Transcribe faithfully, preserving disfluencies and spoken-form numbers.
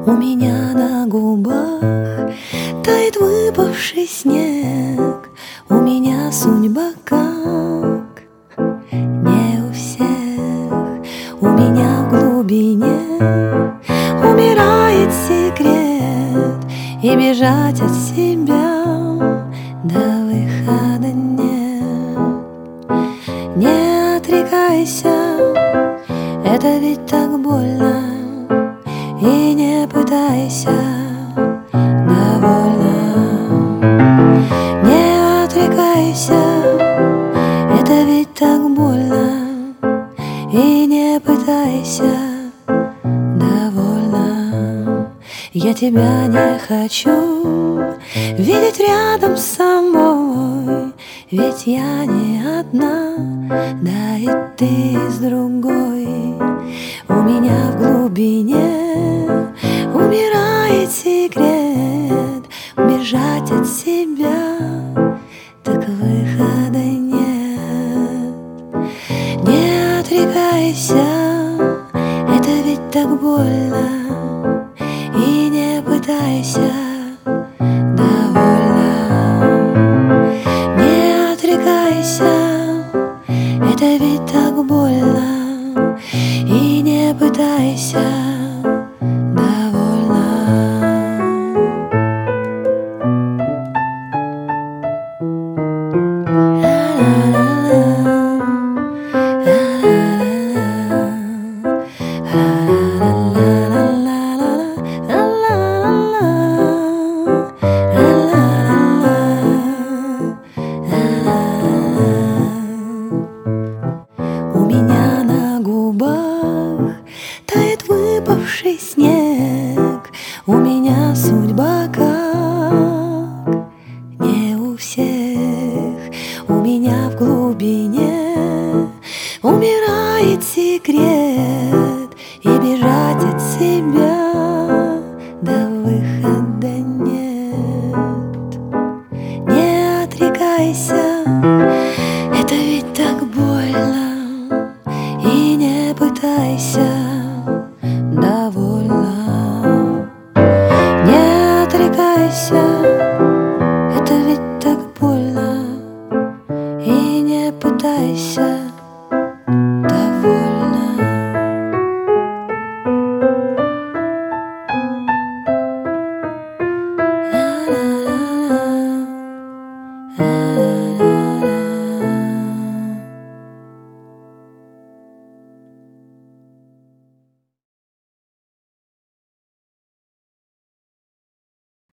У меня на губах тает выпавший снег. У меня судьба как не у всех. У меня в глубине умирает секрет, и бежать от себя до выхода нет. Не отрекайся, это ведь так больно, и не пытайся, довольно. Не отрекайся, это ведь так больно, и не пытайся, довольно. Я тебя не хочу видеть рядом со мной, ведь я не одна, да и ты с другой. У меня в глубине умирает секрет, бежать от себя, так выхода нет. Не отрекайся, это ведь так больно, и не пытайся, довольно. Не отрекайся, это ведь так больно, и не пытайся, довольно. У меня на губах тает выпавший снег. У меня судьба как не у всех. У меня в глубине умирает секрет, и бежать от себя до выхода